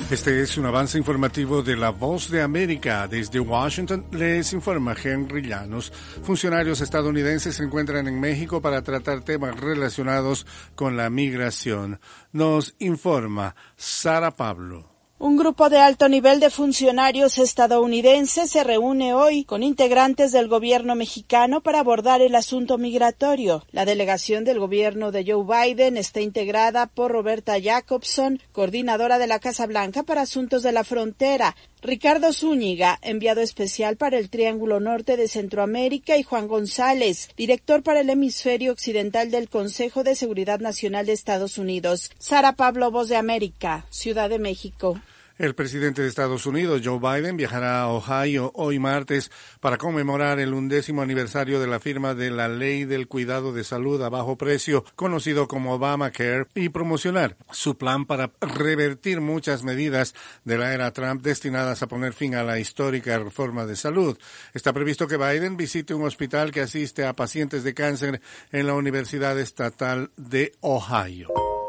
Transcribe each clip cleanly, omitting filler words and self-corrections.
Este es un avance informativo de La Voz de América. Desde Washington les informa Henry Llanos. Funcionarios estadounidenses se encuentran en México para tratar temas relacionados con la migración. Nos informa Sara Pablo. Un grupo de alto nivel de funcionarios estadounidenses se reúne hoy con integrantes del gobierno mexicano para abordar el asunto migratorio. La delegación del gobierno de Joe Biden está integrada por Roberta Jacobson, coordinadora de la Casa Blanca para Asuntos de la Frontera, Ricardo Zúñiga, enviado especial para el Triángulo Norte de Centroamérica, y Juan González, director para el hemisferio occidental del Consejo de Seguridad Nacional de Estados Unidos. Sara Pablo, Voz de América, Ciudad de México. El presidente de Estados Unidos, Joe Biden, viajará a Ohio hoy martes para conmemorar el 1º aniversario de la firma de la Ley del Cuidado de Salud a Bajo Precio, conocido como Obamacare, y promocionar su plan para revertir muchas medidas de la era Trump destinadas a poner fin a la histórica reforma de salud. Está previsto que Biden visite un hospital que asiste a pacientes de cáncer en la Universidad Estatal de Ohio.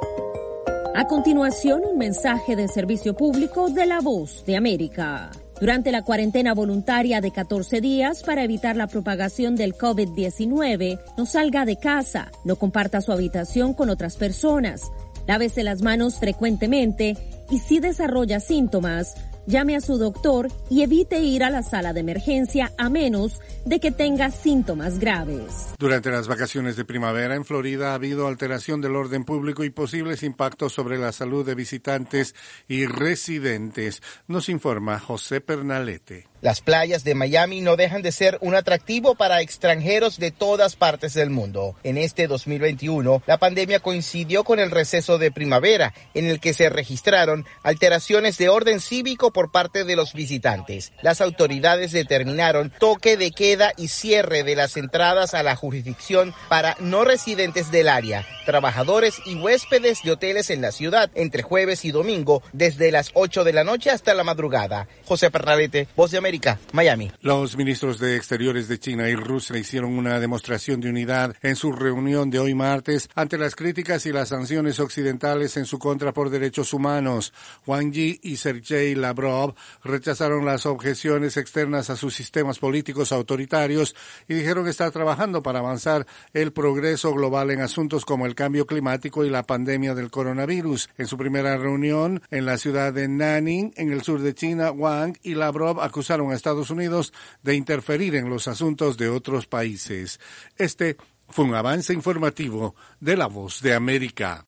A continuación, un mensaje de servicio público de La Voz de América. Durante la cuarentena voluntaria de 14 días para evitar la propagación del COVID-19, no salga de casa, no comparta su habitación con otras personas, lávese las manos frecuentemente y si desarrolla síntomas, llame a su doctor y evite ir a la sala de emergencia a menos de que tenga síntomas graves. Durante las vacaciones de primavera en Florida ha habido alteración del orden público y posibles impactos sobre la salud de visitantes y residentes. Nos informa José Pernalete. Las playas de Miami no dejan de ser un atractivo para extranjeros de todas partes del mundo. En este 2021, la pandemia coincidió con el receso de primavera, en el que se registraron alteraciones de orden cívico por parte de los visitantes. Las autoridades determinaron toque de queda y cierre de las entradas a la jurisdicción para no residentes del área, trabajadores y huéspedes de hoteles en la ciudad entre jueves y domingo, desde las 8 de la noche hasta la madrugada. José Pernalete, Voz de América, Miami. Los ministros de Exteriores de China y Rusia hicieron una demostración de unidad en su reunión de hoy martes ante las críticas y las sanciones occidentales en su contra por derechos humanos. Wang Yi y Sergei Lavrov rechazaron las objeciones externas a sus sistemas políticos autoritarios y dijeron estar trabajando para avanzar el progreso global en asuntos como el cambio climático y la pandemia del coronavirus. En su primera reunión en la ciudad de Nanning, en el sur de China, Wang y Lavrov acusaron a Estados Unidos de interferir en los asuntos de otros países. Este fue un avance informativo de La Voz de América.